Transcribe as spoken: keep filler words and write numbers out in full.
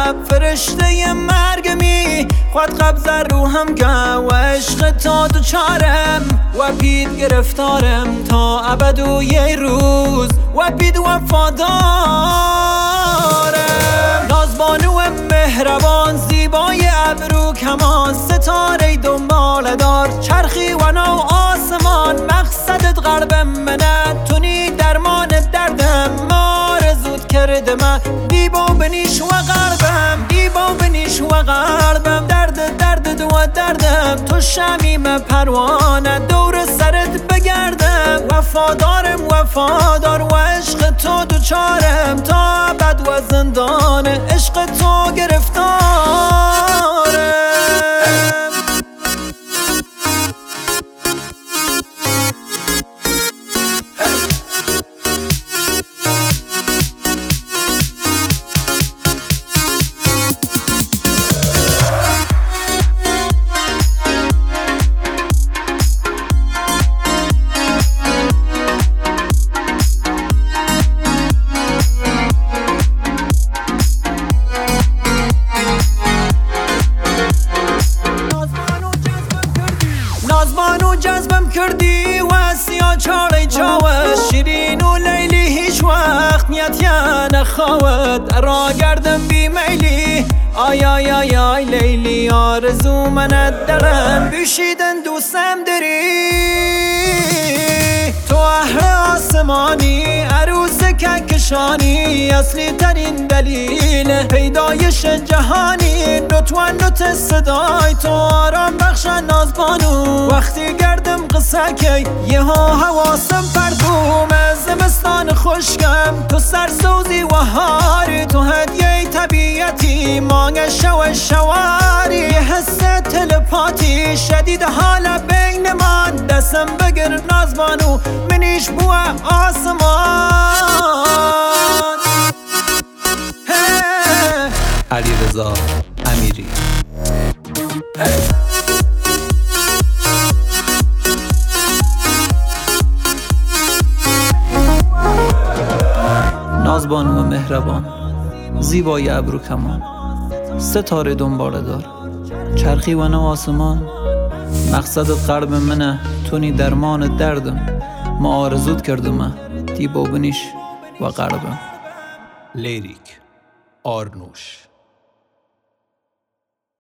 شب فرشته مرگ می خود قبض روحم که و عشق تا دوچارم و پید گرفتارم تا ابد و یه روز و پید وفادارم. نازبانو مهربان زیبای ابرو کمان ستاره دنبال دار چرخی و نو آسمان مقصدت قلبم منه تونی درمان دردم آرزوت کرده من دیبا بنیش و قلبم دیبا بنیش و قلبم درد درد دو دردم تو شمیم پروانه دور سرت بگردم وفادارم وفادار و عشق تو دوچارم تا ابد و زندان عشق تو گرفتارم. نازبانو جذبم کردی و سیا چاله چاوت شیرین و لیلی هیچ وقت نیت یا نخواد را گردم بی میلی آی آی آی آی لیلی آرزو منت دلم بشیدن دوستم داری تو اهل آسمانی عروس کهکشانی اصلی ترین دلیل پیدایش جهانی نوتوان نوت صدای تو آرام بخش نازبانو وقتی گردم قصه که یه ها حواسم پرتوم زمستان خوشگم تو سرسوزی و هاری تو هدیه طبیعتی مانگ شو شواری یه حس تلپاتی شدید حالا بین من دستم بگیر نازبانو منیش بو آسمان. علیرضا امیری. نازبانو مهربان زیبای ابرو کمان ستاره دنبال دار چرخی و نو آسمان مقصدت قلب منه تونی درمان دردم ما آرزوت کردم دیبا بنیش و قلبم. لیریک آرنوش.